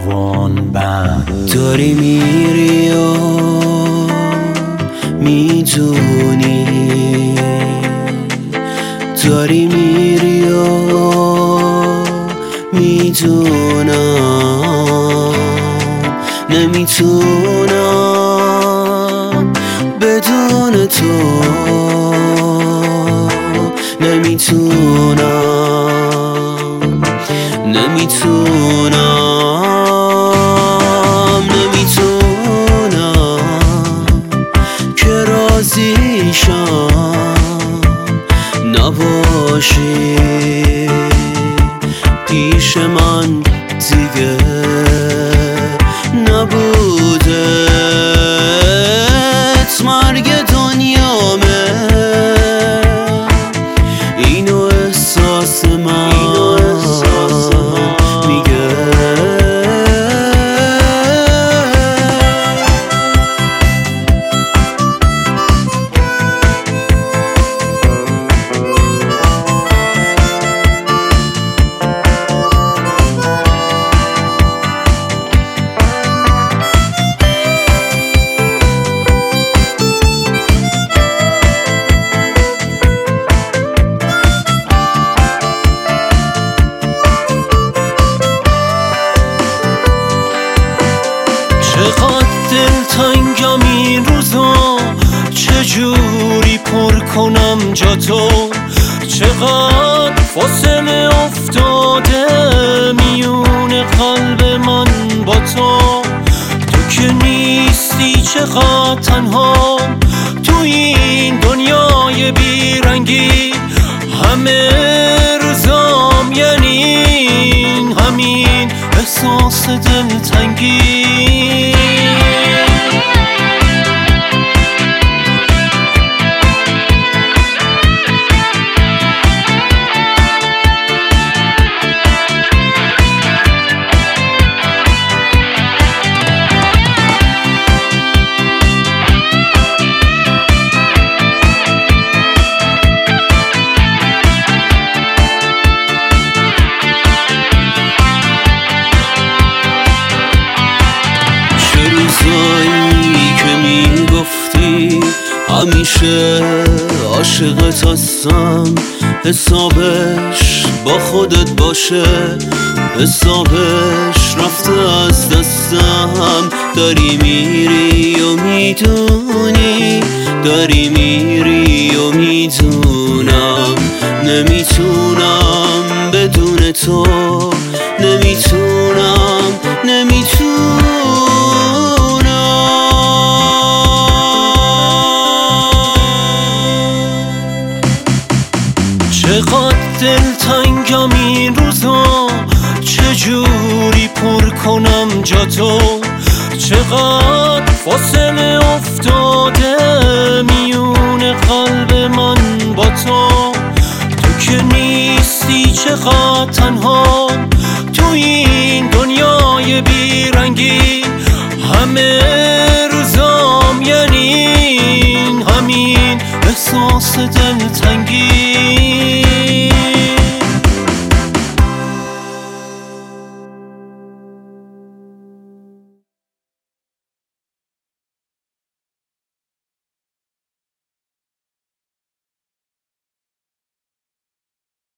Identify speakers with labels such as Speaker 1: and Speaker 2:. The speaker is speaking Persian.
Speaker 1: وان بند داری میری و میدونی، داری میری و میدونم نمیتونم بدون تو، نمیتونم که راضیشم نباشی پیش من دیگه، نبودت مرگ دنیامه، اینو احساس من میگه. چقدر دلتنگم این روزا، چجوری پر کنم جا تو، چقدر فاصله افتاده میون قلب من با تو، تو که نیستی چقدر تنها تو این دنیای بیرنگی، همه روزام یعنی همین احساس دلتنگی. روزایی که میگفتی همیشه عاشقت هستم، حسابش با خودت باشه، حسابش رفته از دستم، داری میری و میدونی، داری میری و میدونم نمیتونم بدون تو، نمیتونم چقدر دلتنگم این روزا، چجوری پر کنم جا تو، چقدر فاصله افتاده میون قلب من با تو، تو که نیستی چقدر تنها تو این دنیای بیرنگی، همه روزام یعنی همین احساس دلتنگی.